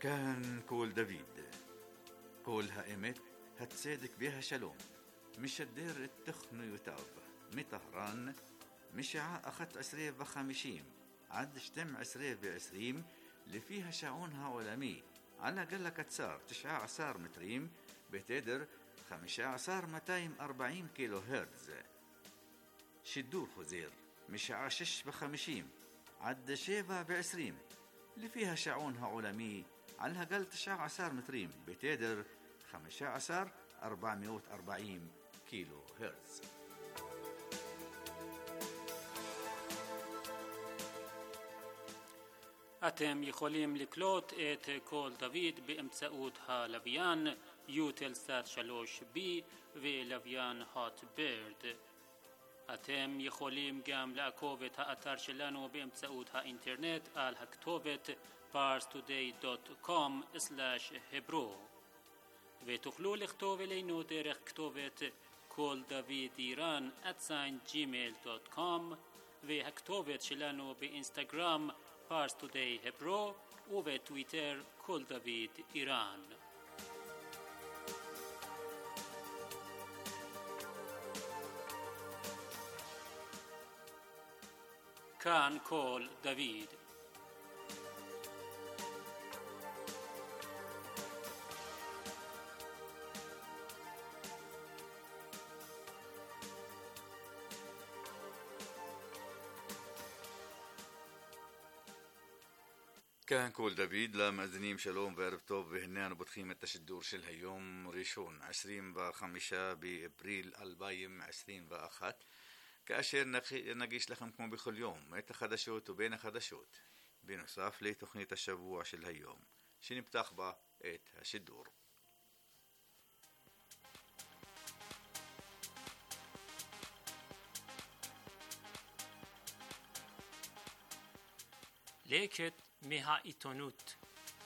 كان كول دافيد كول هائمت هتصدق بها شلوم مش الدير التخن يتاب مطهران مشاع أخت 20 عد شتم 20 اللي فيها شعونها عالمي على قلة كتسار 19 متريم بتدر 15,240 كيلو هرتز شدور خزير مشاع 56 عد 27 اللي فيها شعونها عالمي على قل 19 متريم بتدر 15,440 كيلو هرتز. אתם יכולים לקלוט את קול דוד באמצעות הלוויין יוטלסאט 3B ולוויין הוטברד. אתם יכולים גם לעקוב את האתר שלנו באמצעות האינטרנט על הכתובת parstoday.com/hebro ותוכלו לכתוב אלינו דרך כתובת קול דוד איראן @gmail.com והכתובת שלנו באינסטגרם parstoday hebro ובטוויטר קול דוד איראן. כאן קול דוד. كان كول دافيد لمأذنين شلوم וערב טוב והנה אנו פותחים את השידור של היום ראשון 25 באפריל 2021 כאשר נגיש לכם כמו בכל יום את החדשות ובין החדשות בנוסף לתוכנית השבוע של היום שנפתח בה את השידור. לקט מהעיתונות.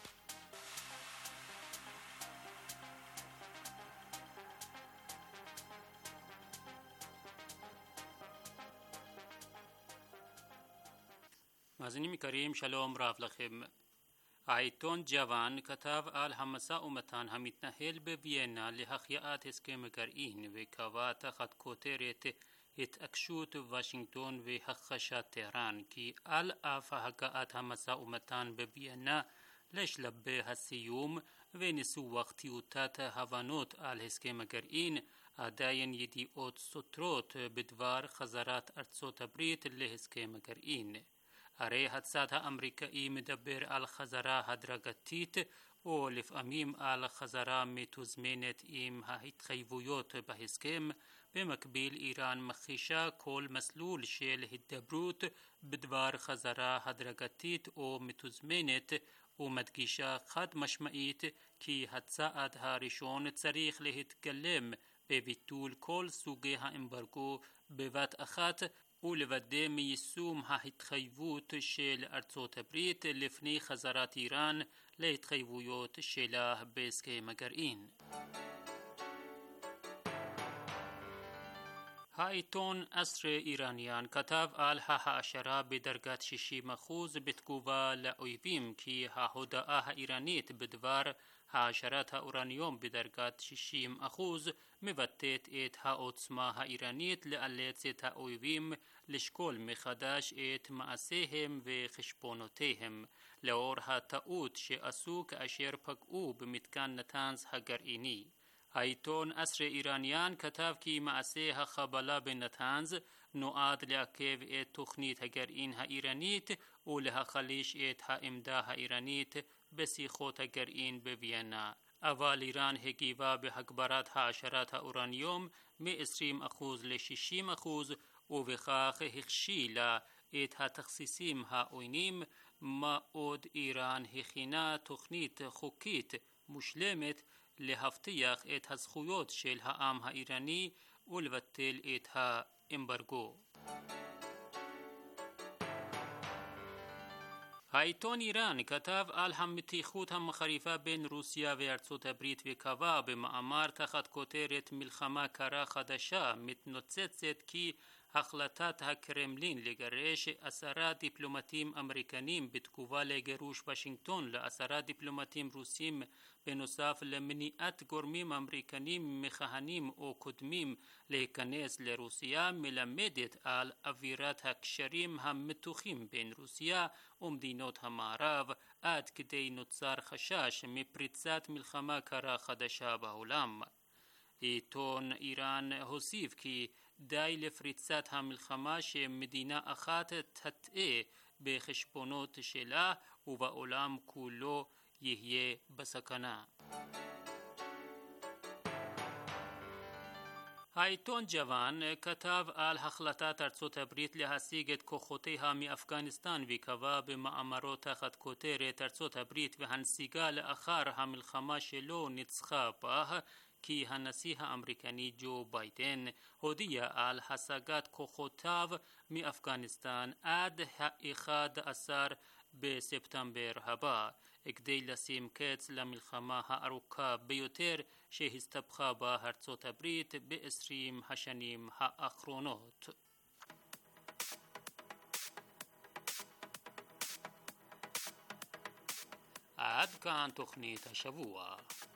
מאזינים יקרים, שלום רב לכם. העיתון ג'וואן כתב על המשא ומתן המתנהל בוויינה להחייאת הסכם הגרעין וקבע תחת כותרת התעקשות וושינגטון והכחשת טהרן כי על אף הגעת המשא ומתן בוויינה לשלבי הסיום וניסוח טיוטת הבנות על הסכם הגרעין עדיין ידיעות סותרות בדבר חזרת ארצות הברית להסכם הגרעין. הרי הצד האמריקאי מדבר על חזרה הדרגתית או לפעמים על חזרה מתוזמנת עם ההתחייבויות בהסכם. במקביל איראן מכחישה כל מסלול של הידברות בדבר חזרה הדרגתית או מתוזמנת ומדגישה חד משמעית כי הצעד הראשון צריך להתגלם בביטול כל סוגי האמברגו בבת אחת ולוודא מיישום ההתחייבות של ארצות הברית לפני חזרת איראן להתחייבויות שלה בהסכם הגרעין. העיתון אסרה איראניאן כתב על ההעשרה בדרגת 60% בתגובה לאויבים כי ההודעה האיראנית בדבר העשרת האורניום בדרגת 60% מבטאת את העוצמה האיראנית לאלץ את האויבים לשקול מחדש את מעשיהם וחשבונותיהם לאור הטעות שעשו כאשר פגעו במתקן נתנז הגרעיני. העיתון אסרה איראניאן כתב כי מעשה החבלה בנתנז נועד לעכב את תוכנית הגרעין האיראנית ולהחליש את העמדה האיראנית בשיחות הגרעין בוויינה. אבל איראן הגיבה בהגברת העשרת האורניום מ-20% ל-60% ובכך הכשילה את התכסיסים העוינים. מה עוד איראן הכינה תוכנית חוקית מושלמת להבטיח את הזכויות של העם האיראני ולבטל את האמברגו. העיתון איראן כתב על המתיחות המחריפה בין רוסיה וארצות הברית וקבע במאמר תחת כותרת מלחמה קרה חדשה מתנוצצת כי החלטת הקרמלין לגרש 10 דיפלומטים אמריקנים בתגובה לגירוש וושינגטון ל10 דיפלומטים רוסים בנוסף למניעת גורמים אמריקנים מכהנים או קודמים להיכנס לרוסיה מלמדת על אווירת הקשרים המתוחים בין רוסיה ומדינות המערב עד כדי נוצר חשש מפריצת מלחמה קרה חדשה בעולם. עיתון איראן הוסיף כי די לפריצת המלחמה שמדינה אחת תטעה בחשבונות שלה ובעולם כולו יהיה בסכנה. העיתון ג'וואן כתב על החלטת ארצות הברית להשיג את כוחותיה מאפגניסטן וקבע במאמרו תחת כותרת ארצות הברית והנסיגה לאחר המלחמה שלו ניצחה בה כי הנשיא האמריקני ג'ו ביידן הודיע על השגת כוחותיו מאפגניסטן עד ה-11 בספטמבר הבא כדי לשים קץ למלחמה הארוכה ביותר שהסתבכה בה ארצות הברית ב-20 השנים האחרונות. עד כאן תוכנית השבוע.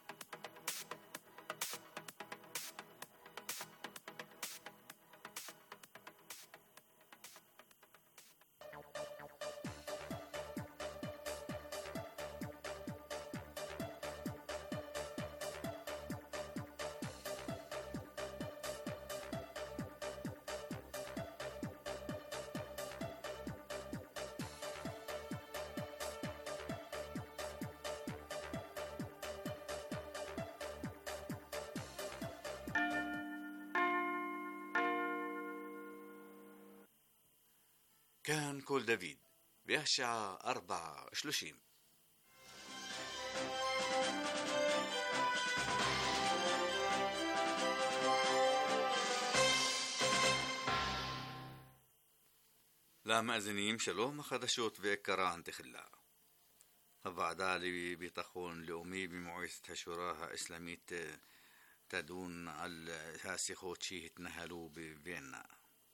كان كول دافيد והשעה 4:30. למאזינים שלום, החדשות ועיקרן תחילה. הוועדה לביטחון לאומי במועצת השורא האסלאמית תדון על השיחות שהתנהלו בווינה.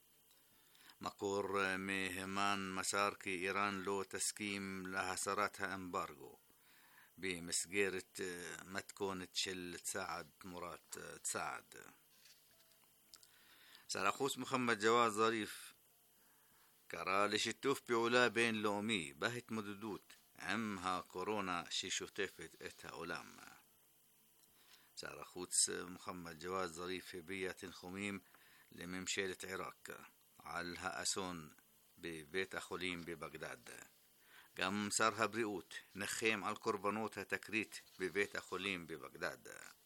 מקור מהימן מסר כי איראן לא תסכים להסרת האמברגו במסגרת מתכונת של צעד תמורת צעד. שר החוץ מוחמד ג'וואד זריף קרא לשיתוף פעולה בינלאומי בהתמודדות עם הקורונה ששוטפת את העולם. שר החוץ מוחמד ג'וואד זריף הביע תנחומים לממשלת עיראק על האסון בבית החולים בבגדד. גם שר הבריאות נחם על קורבנות התקרית בבית החולים בבגדד.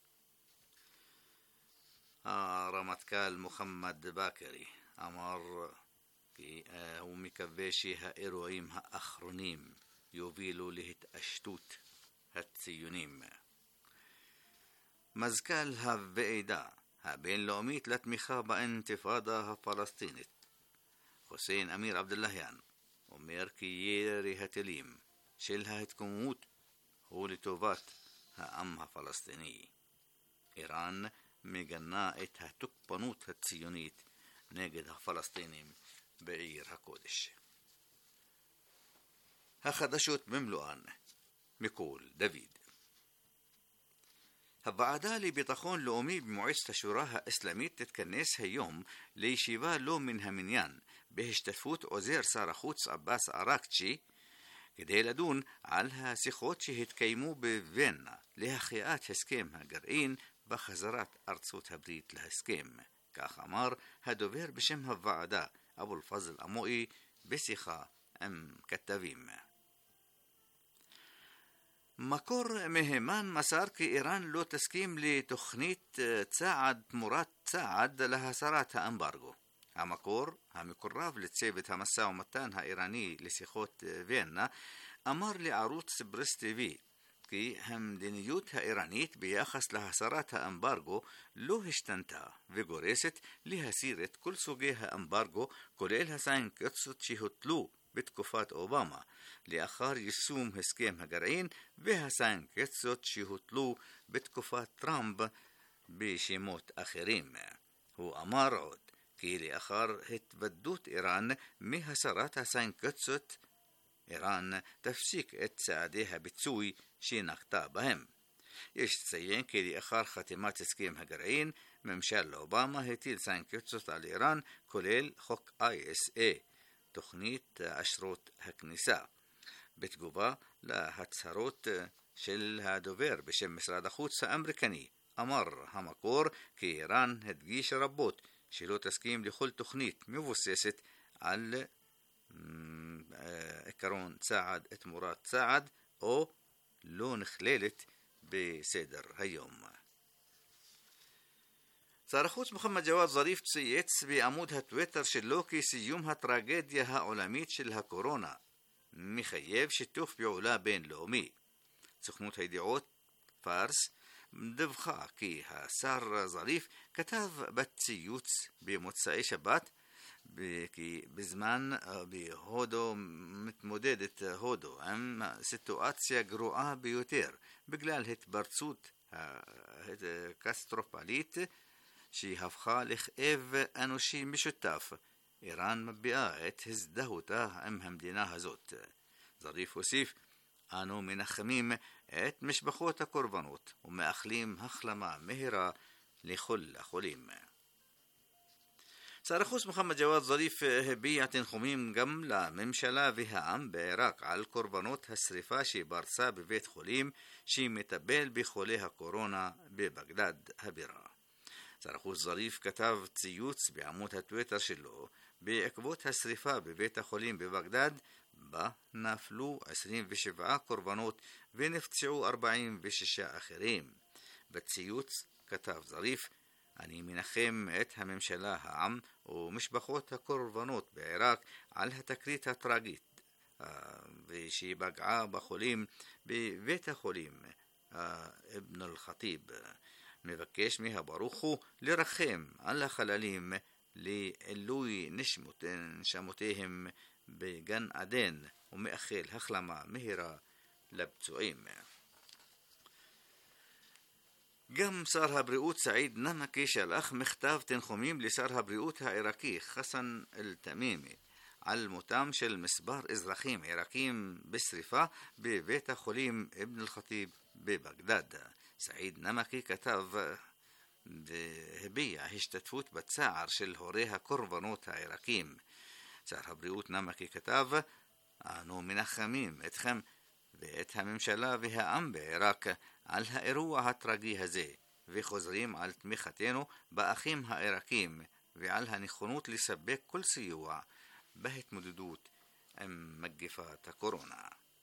הרמטכ"ל מוחמד באקרי אמר כי הוא מקווה שהאירועים האחרונים יובילו להתעשתות הציונים. מזכ"ל הוועידה הבינלאומית לתמיכה באינתיפאדה הפלסטינית חוסיין אמיר עבדלהיאן אומר כי ירי הטילים של ההתקוממות הוא לטובת העם הפלסטיני. איראן מגנה את התוקפנות הציונית נגד הפלסטינים בעיר הקודש. החדשות במלואן מקול דוד. הוועדה לביטחון לאומי במועצת השורא האסלאמית תתכנס היום לישיבה לא מן המניין בהשתתפות עוזר שר החוץ עבאס עראקצ'י כדי לדון על השיחות שהתקיימו בווינה להחייאת הסכם הגרעין וחזרת ארצות הברית להסכם. כך אמר הדובר בשם הוועדה אבו אל-פזל אמועי בשיחה עם כתבים. מקור מהימן מסר כי איראן לא תסכים לתוכנית צעד תמורת צעד להסרת האמברגו. המקור המקורב לצוות המשא ומתן האיראני לשיחות וינה אמר לערוץ פרס טיווי כי המדיניות האיראנית ביחס להסרת האמברגו לא השתנתה וגורסת להסיר את כל סוגי האמברגו כולל הסנקציות שהוטלו בתקופת אובמה לאחר יישום הסכם הגרעין והסנקציות שהוטלו בתקופת טראמפ בשמות אחרים. הוא אמר עוד כי לאחר התוודות איראן מהסרת הסנקציות, איראן תפסיק את צעדי הביצוי שנקטה בהם. יש לציין כי לאחר חתימת הסכם הגרעין, ממשל אובמה הטיל סנקציות על איראן, כולל חוק ISA, תוכנית אשרות הכניסה. בתגובה להצהרות של הדובר בשם משרד החוץ האמריקני, אמר המקור כי איראן הדגיש רבות שלא תסכים לכל תוכנית מבוססת על עקרון צעד תמורת צעד או לא נכללת בסדר היום. שר החוץ מוחמד ג'וואד זריף צייץ בעמוד הטוויטר שלו כי סיום הטרגדיה העולמית של הקורונה מחייב שיתוף פעולה בינלאומי. סוכנות הידיעות פארס דווחה כי השר זריף כתב בציוץ במוצאי שבת כי בזמן בהודו מתמודדת הודו עם סיטואציה גרועה ביותר בגלל התפרצות קטסטרופלית שהפכה לכאב אנושי משותף. איראן מביעה את הזדהותה עם המדינה הזאת. זריף הוסיף, אנו מנחמים את משפחות הקורבנות ומאחלים החלמה מהירה לכל החולים. שר החוץ מוחמד ג'וואד זריף הביע תנחומים גם לממשלה והעם בעיראק על קורבנות השריפה שפרצה בבית חולים שמטפל בחולי הקורונה בבגדד הבירה. שר החוץ זריף כתב ציוץ בעמוד הטוויטר שלו בעקבות השריפה בבית החולים בבגדד, בה נפלו 27 קורבנות ונפצעו 46 אחרים. בציוץ כתב זריף, אני מנחם את הממשלה, העם ומשפחות הקורבנות בעיראק על התקרית הטרגית ושפגעה בחולים בבית החולים אבן אל-ח'טיב. מבקש מהברוך הוא לרחם על החללים לעילוי נשמותיהם בגן עדן ומאחל החלמה מהירה לפצועים. גם שר הבריאות סעיד נמקי שלח מכתב תנחומים לשר הבריאות העיראקי חסן אל-תמימי על מותם של מספר אזרחים עיראקים בשריפה בבית החולים אבן אל-ח'טיב בבגדד. סעיד נמקי כתב והביע השתתפות בצער של הורי הקורבנות העיראקים. שר הבריאות נמקי כתב, אנו מנחמים אתכם ואת הממשלה והעם בעיראק על האירוע הטרגי הזה, וחוזרים על תמיכתנו באחים העיראקים ועל הנכונות לספק כל סיוע בהתמודדות עם מגפת הקורונה.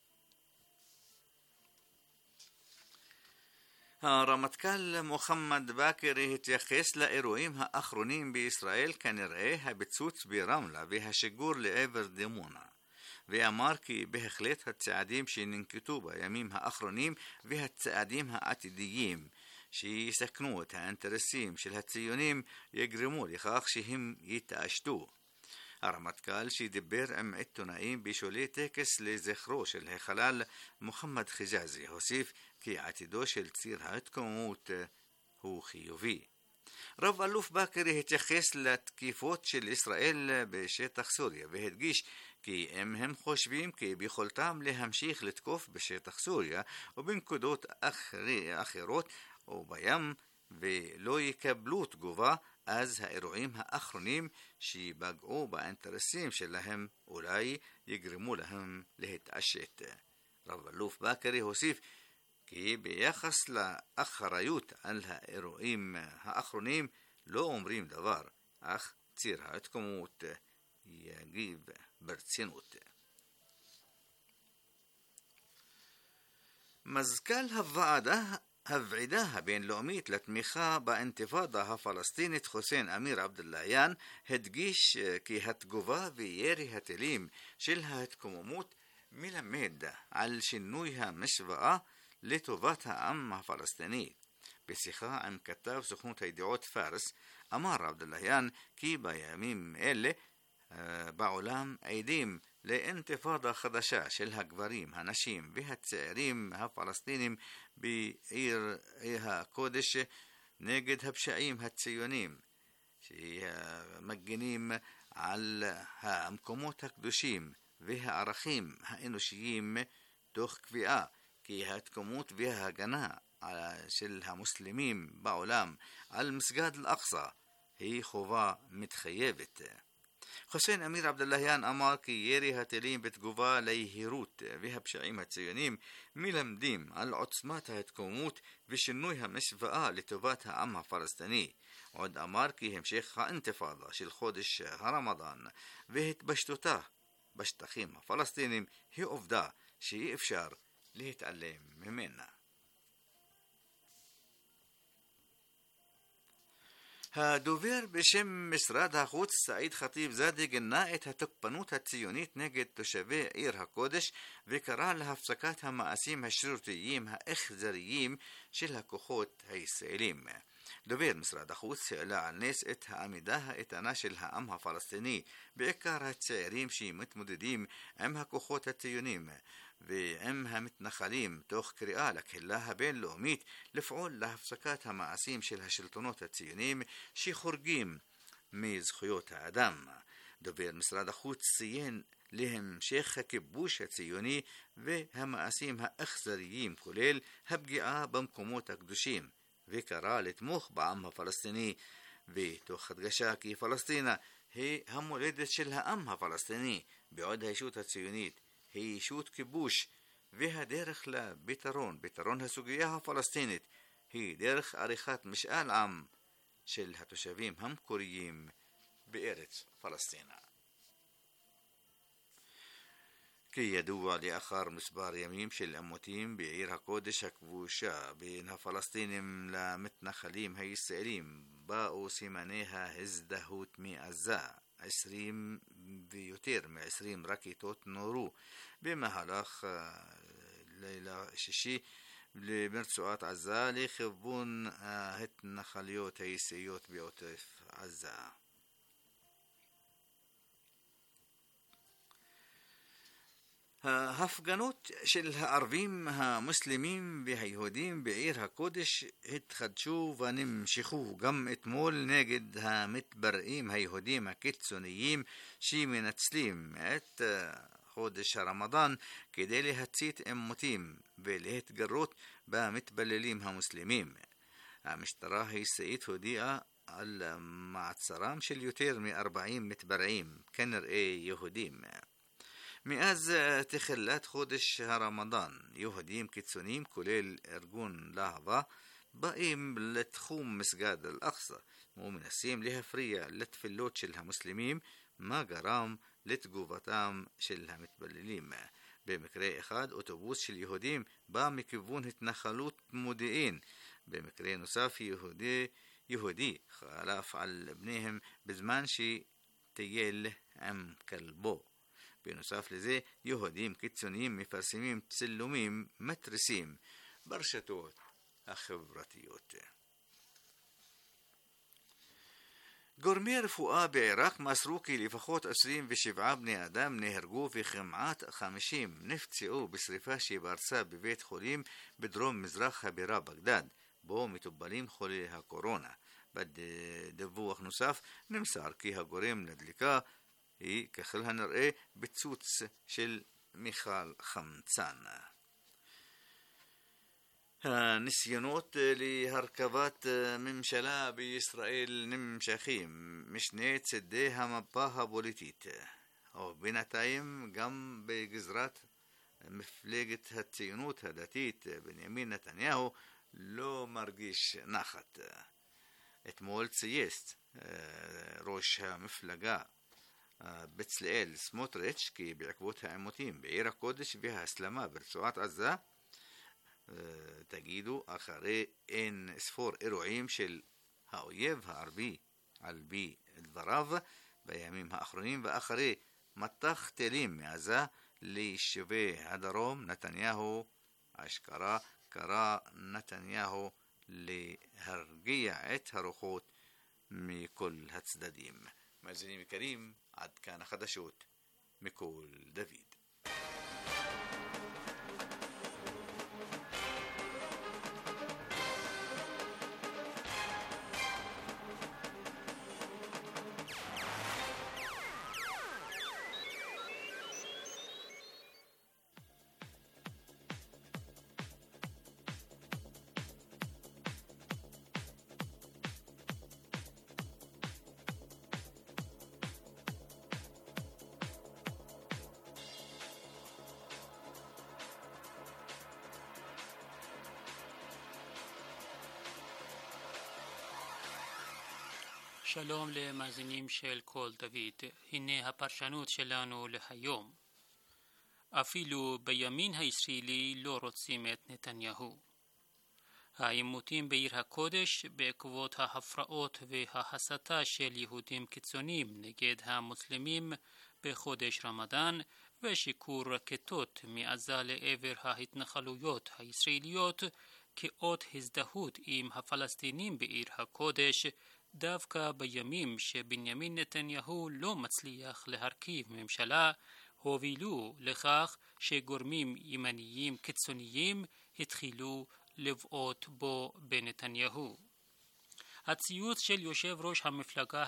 הרמטכ"ל מוחמד באקר התייחס לאירועים האחרונים בישראל, כנראה הפיצוץ ברמלה והשיגור לעבר דימונה, ואמר כי בהחלט הצעדים שננקטו בימים האחרונים והצעדים העתידיים שיסכנו את האינטרסים של הציונים יגרמו לכך שהם יתעשתו. הרמטכ"ל שדיבר עם עיתונאים בשולי טקס לזכרו של החלל מוחמד חיג'אזי הוסיף כי עתידו של ציר ההתקוממות הוא חיובי. רב אלוף באקר התייחס לתקיפות של ישראל בשטח סוריה והדגיש כי אם הם חושבים כי ביכולתם להמשיך לתקוף בשטח סוריה ובנקודות אחרות או בים ולא יקבלו תגובה, אז האירועים האחרונים שפגעו באינטרסים שלהם אולי יגרמו להם להתעשת. רב אלוף באקר הוסיף כי ביחס לאחריות על האירועים האחרונים לא אומרים דבר, אך ציר ההתקוממות יגיב ברצינות. מזכ"ל הוועידה הבינלאומית לתמיכה באינתיפאדה הפלסטינית חוסיין אמיר עבדולאיין הדגיש כי התגובה וירי הטילים של ההתקוממות מלמד על שינוי המשוואה לטובת העם הפלסטיני. בשיחה עם כתב סוכנות הידיעות פארס אמר עבדולאיין כי בימים אלה בעולם עדים לאינתיפאדה חדשה של הגברים, הנשים והצעירים הפלסטינים בעיר הקודש נגד הפשעים הציונים שמגנים על המקומות הקדושים והערכים האנושיים תוך קביעה כי ההתקומות וההגנה של המוסלמים בעולם על מסגד אל-אקצא היא חובה מתחייבת. חוסיין אמיר עבדלהיאן אמר כי ירי הטילים בתגובה ליהירות והפשעים הציוניים מלמדים על עוצמת ההתקומות ושינוי המשוואה לטובת העם הפלסטיני. עוד אמר כי המשך האינתיפאדה של חודש הרמדאן והתפשטותה בשטחים הפלסטינים היא עובדה שאי אפשר להתעלם ממנה. הדובר בשם משרד החוץ סעיד חטיב זאדה גנה את התוקפנות הציונית נגד תושבי עיר הקודש וקרא להפסקת המעשים השרירותיים האכזריים של הכוחות הישראלים. דובר משרד החוץ העלה על נס את העמידה האיתנה של העם הפלסטיני, בעיקר הצעירים שמתמודדים עם הכוחות הציוניים ועם המתנחלים, תוך קריאה לקהילה הבינלאומית לפעול להפסקת המעשים של השלטונות הציוניים שחורגים מזכויות האדם. דובר משרד החוץ ציין להמשך הכיבוש הציוני והמעשים האכזריים כולל הפגיעה במקומות הקדושים, וקרא לתמוך בעם הפלסטיני, ותוך הדגשה כי פלסטינה היא המולדת של העם הפלסטיני, בעוד הישות הציונית היא ישות כיבוש, והדרך לפתרון הסוגיה הפלסטינית היא דרך עריכת משאל עם של התושבים המקוריים בארץ פלסטינה. כידוע, לאחר מספר ימים של עימותים בעיר הקודש הכבושה בין הפלסטינים למתנחלים הישראלים, באו סימני ההזדהות מעזה. 20 ויותר מ-20 רקטות נורו במהלך לילה שישי ברצועת עזה לכיוון ההתנחלויות הישראליות בעוטף עזה. ההפגנות של הערבים המוסלמים והיהודים בעיר הקודש התחדשו ונמשכו גם אתמול נגד המתבראים היהודים הקיצוניים שמנצלים את חודש הרמדאן כדי להצית עימותים ולהתגרות במתפללים המוסלמים. המשטרה הישראלית הודיעה על מעצרם של יותר מ-40 מתבראים, כנראה יהודים. מאז תחילת חודש הרמדאן, יהודים קיצוניים כולל ארגון להבה באים לתחום מסגד אל-אקצא ומנסים להפריע לתפילות של המוסלמים, מה גרם לתגובתם של המתפללים. במקרה אחד אוטובוס של יהודים בא מכיוון התנחלות מודיעין. במקרה נוסף יהודי חלף על בניהם בזמן שטייל עם כלבו. בנוסף לזה, יהודים קיצוניים מפרסמים צילומים מתריסים ברשתות החברתיות. גורמי רפואה בעיראק מסרו כי לפחות 27 בני אדם נהרגו וכמעט 50 נפצעו בשריפה שפרצה בבית חולים בדרום מזרח הבירה בגדד, בו מטופלים חולי הקורונה. בדיווח נוסף נמסר כי הגורם לדליקה היא ככל הנראה ביצוץ של מיכל חמצן. הניסיונות להרכבת ממשלה בישראל נמשכים משני צדי המפה הפוליטית, ובינתיים גם בגזרת מפלגת הציונות הדתית בנימין נתניהו לא מרגיש נחת. אתמול צייץ ראש המפלגה בצלאל סמוטריץ' כי בעקבות העימותים בעיר הקודש וההסלמה ברצועת עזה, תגידו, אחרי אין ספור אירועים של האויב הערבי על פי דבריו בימים האחרונים, ואחרי מטח טילים מעזה ליישובי הדרום, נתניהו אשכרה קרא נתניהו להרגיע את הרוחות מכל הצדדים. מאזינים יקרים, עד כאן החדשות מכל דוד. שלום למאזינים של קול דוד. הנה הפרשנות שלנו להיום. אפילו בימין הישראלי לא רוצים את נתניהו. העימותים בעיר הקודש בעקבות ההפרעות וההסתה של יהודים קיצוניים נגד המוסלמים בחודש רמדאן ושיקור רקטות מעזה לעבר ההתנחלויות הישראליות כאות הזדהות עם הפלסטינים בעיר הקודש דווקא בימים שבנימין נתניהו לא מצליח להרכיב ממשלה הובילו לכך שגורמים ימניים קיצוניים התחילו לבעוט בו בנתניהו. הציוץ של יושב ראש המפלגה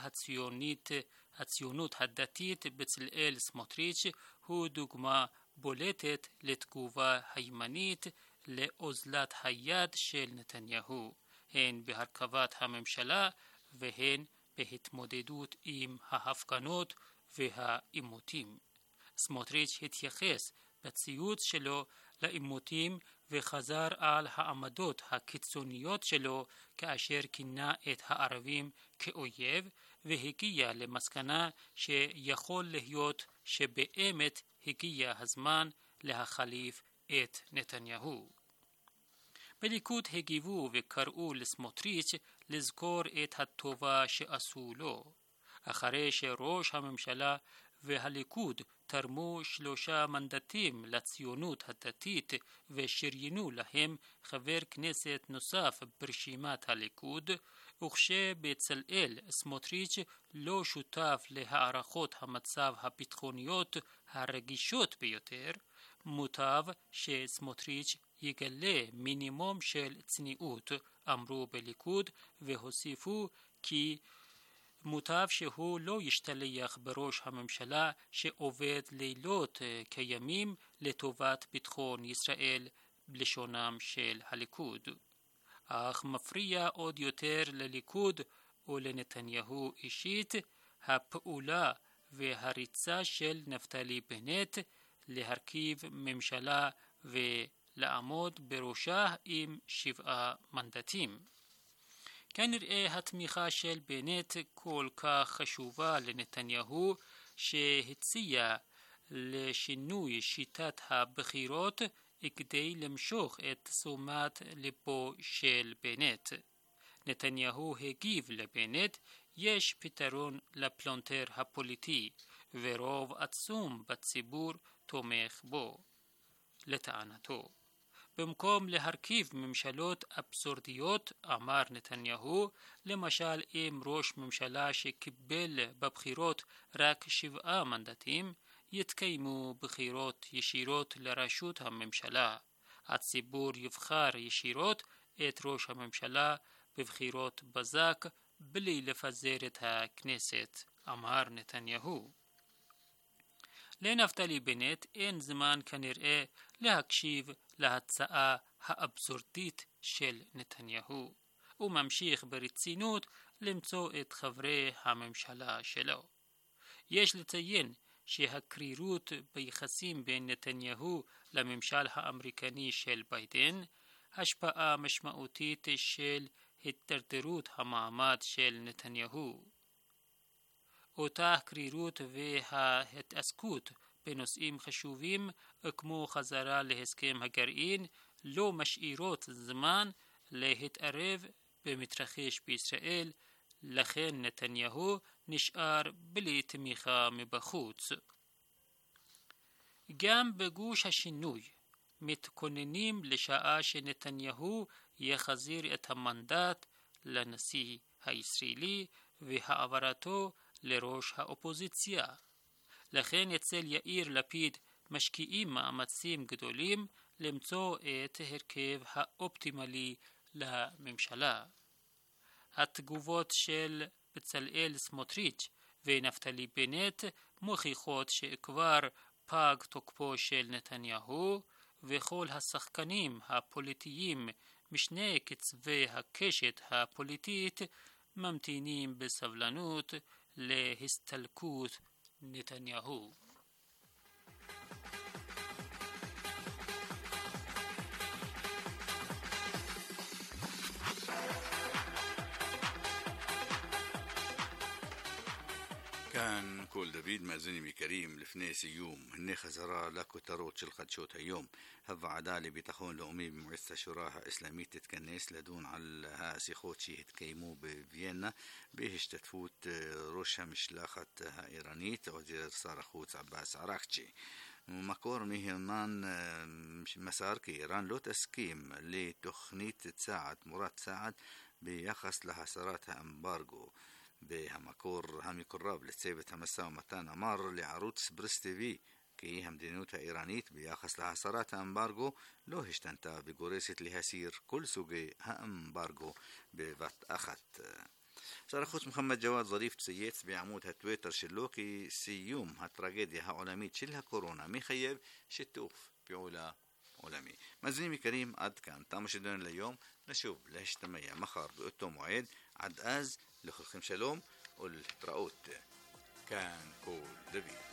הציונות הדתית בצלאל סמוטריץ' הוא דוגמה בולטת לתגובה הימנית לאוזלת היד של נתניהו, הן בהרכבת הממשלה והן בהתמודדות עם ההפגנות והעימותים. סמוטריץ' התייחס בציוץ שלו לעימותים וחזר על העמדות הקיצוניות שלו כאשר כינה את הערבים כאויב והגיע למסקנה שיכול להיות שבאמת הגיע הזמן להחליף את נתניהו. בליכוד הגיבו וקראו לסמוטריץ' לזכור את הטובה שעשו לו. אחרי שראש הממשלה והליכוד תרמו 3 מנדטים לציונות הדתית ושריינו להם חבר כנסת נוסף ברשימת הליכוד, וכשבצלאל סמוטריץ' לא שותף להערכות המצב הביטחוניות הרגישות ביותר, מוטב שסמוטריץ' יגלה מינימום של צניעות, אמרו בליכוד, והוסיפו כי מוטב שהוא לא ישתלח בראש הממשלה שעובד לילות כימים לטובת ביטחון ישראל בלשונם של הליכוד. אך מפריע עוד יותר לליכוד ולנתניהו אישית הפעולה והריצה של נפתלי בנט להרכיב ממשלה ולעמוד בראשה עם 7 מנדטים. כנראה התמיכה של בנט כל כך חשובה לנתניהו שהציע לשינוי שיטת הבחירות כדי למשוך את תשומת ליבו של בנט. נתניהו הגיב לבנט, יש פתרון לפלונטר הפוליטי ורוב עצום בציבור תומך בו. לטענתו, במקום להרכיב ממשלות אבסורדיות, אמר נתניהו, למשל עם ראש ממשלה שקיבל בבחירות רק 7 מנדטים, יתקיימו בחירות ישירות לראשות הממשלה. הציבור יבחר ישירות את ראש הממשלה בבחירות בזק בלי לפזר את הכנסת, אמר נתניהו. לנפתלי בנט אין זמן כנראה להקשיב להצעה האבסורדית של נתניהו. הוא ממשיך ברצינות למצוא את חברי הממשלה שלו. יש לציין שהקרירות ביחסים בין נתניהו לממשל האמריקני של ביידן, השפעה משמעותית של התדרדרות המעמד של נתניהו. אותה קרירות וההתעסקות בנושאים חשובים כמו חזרה להסכם הגרעין לא משאירות זמן להתערב במתרחש בישראל, לכן נתניהו נשאר בלי תמיכה מבחוץ. גם בגוש השינוי מתכוננים לשעה שנתניהו יחזיר את המנדט לנשיא הישראלי והעברתו לראש האופוזיציה. לכן אצל יאיר לפיד משקיעים מאמצים גדולים למצוא את הרכב האופטימלי לממשלה. התגובות של בצלאל סמוטריץ' ונפתלי בנט מוכיחות שכבר פג תוקפו של נתניהו, וכל השחקנים הפוליטיים משני קצווי הקשת הפוליטית ממתינים בסבלנות להסתלקות נתניהו. כל דוד מאזינים יקרים, לפני סיום, הנה חזרה לכותרות של חדשות היום. הוועדה לביטחון לאומי במועצת השורא האסלאמית תתכנס לדון על השיחות שהתקיימו בוויינה בהשתתפות ראש המשלחת האיראנית עוזר שר החוץ עבאס עראקצ'י. מקור מהימן מסר כי איראן לא תסכים לתוכנית צעד תמורת צעד ביחס להסרת האמברגו. והמקור המקורב לצוות המשא ומתן אמר לערוץ פרס טיווי כי המדיניות האיראנית ביחס להסרת האמברגו לא השתנתה וגורסת להסיר כל סוגי האמברגו בבת אחת. שר החוץ מוחמד ג'וואד זריף צייץ בעמוד הטוויטר שלו כי סיום הטרגדיה העולמית של הקורונה מחייב שיתוף פעולה עולמי. מאזינים יקרים, עד כאן תם השידור ליום. נשוב להשתמע מחר באותו מועד. עד אז לכולכם שלום ולהתראות. כאן כל דוד.